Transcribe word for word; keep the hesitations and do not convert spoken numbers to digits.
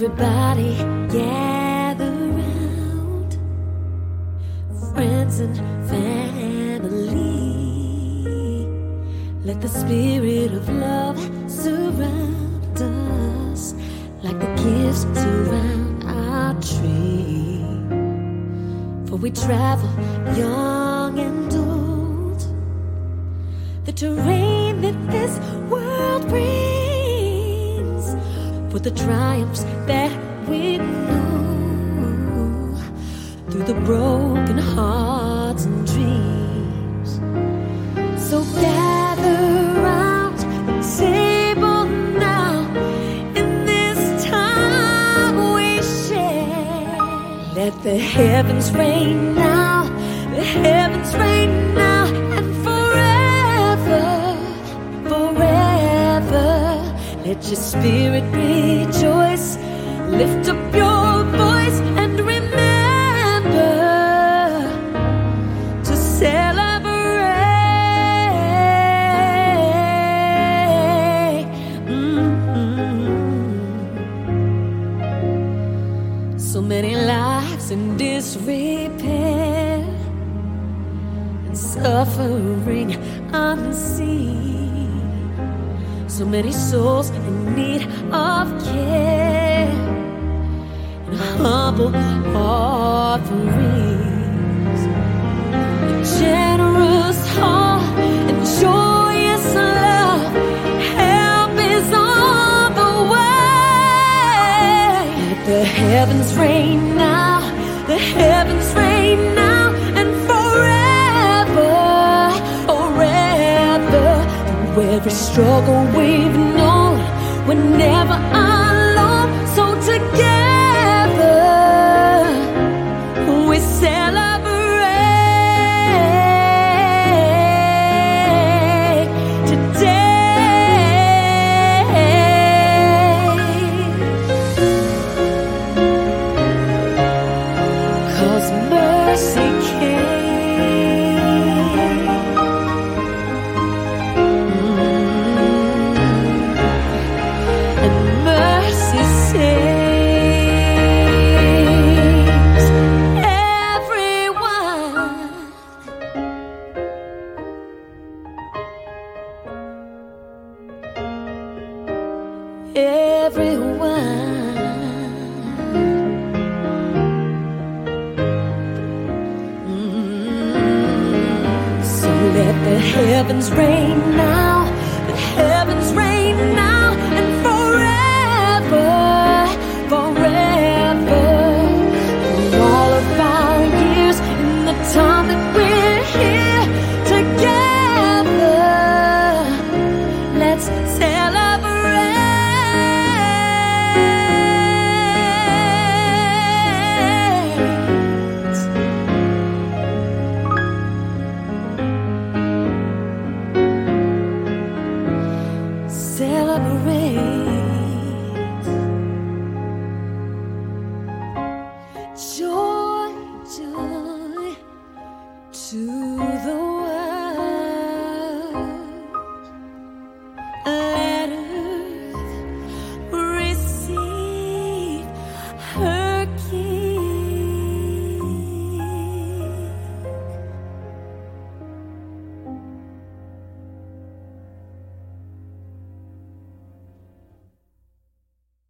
Everybody gather round, friends and family. Let the spirit of love surround us like the gifts surround our tree. For we travel young and old, the terrain that this world brings, for the triumphs that we know, through the broken hearts and dreams. So gather round the table now, in this time we share. Let the heavens rain now, the heavens rain now, and forever, forever. Let your spirit rejoice, lift up your voice and remember to celebrate. Mm-hmm. So many lives in disrepair and suffering unseen. So many souls in need of care and humble offerings. A generous heart and joyous love, help is on the way. Let the heavens rain now, the heavens rain now, and forever, forever. Every struggle we've known, we're never alone. So together we celebrate today. 'Cause mercy came everyone. Mm-hmm. So let the heavens rain now, the heavens rain now, and forever, forever. For all of our years, in the time that we're here together, let's celebrate. Celebrate.